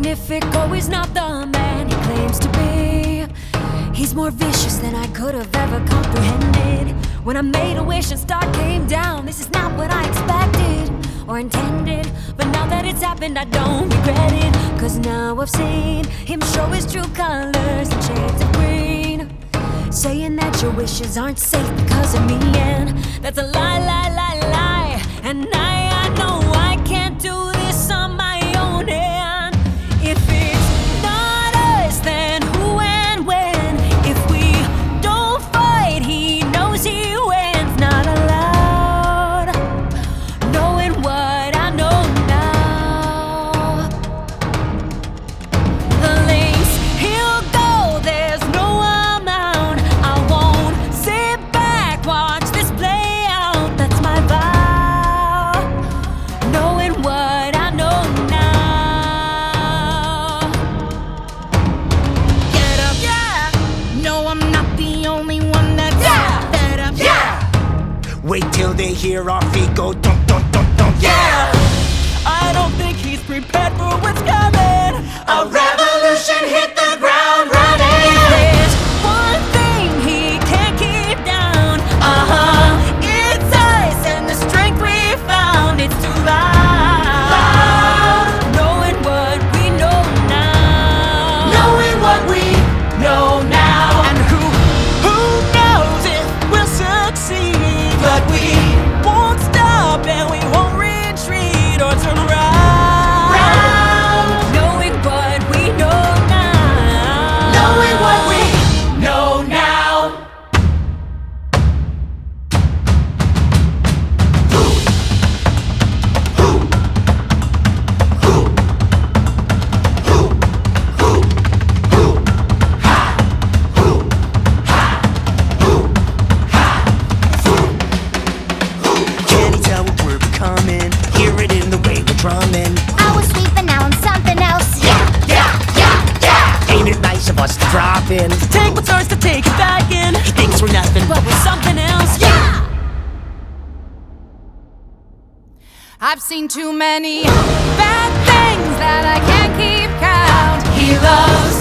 Magnifico is not the man he claims to be. He's more vicious than I could have ever comprehended. When I made a wish and star came down, this is not what I expected or intended. But now that it's happened, I don't regret it, 'cause now I've seen him show his true colors in shades of green, saying that your wishes aren't safe because of me, and that's a lie, lie, lie, lie. And I know I can't do this on my own, and if it's not us, then who and when? If we don't fight, he knows he wins. Not allowed, knowing what I know now. The lengths he'll go, there's no amount. I won't sit back, watch this play out. That's my vow, knowing what I know now. Get up, yeah. No, I'm not the only one that's fed up. Yeah. Wait till they hear our feet go dunk, dunk, dunk, dunk. Yeah. I don't think he's prepared for what's coming. A revolution hit the ground running. There's one thing he can't keep down. It's us and the strength we found. It's too loud, knowing what we know now. Knowing what we know now. And who knows if we'll succeed? But we won't stop and we won't retreat or turn around. Knowing what we know now. Knowing what we know now. Can you tell what we're becoming? Hear it in the way we're drumming. I was sweeping, now I'm something else. Ain't it nice of us to drop in? Take what's ours to take it back in. He thinks we're nothing, But we're something else. I've seen too many bad things that I can't keep count. He loves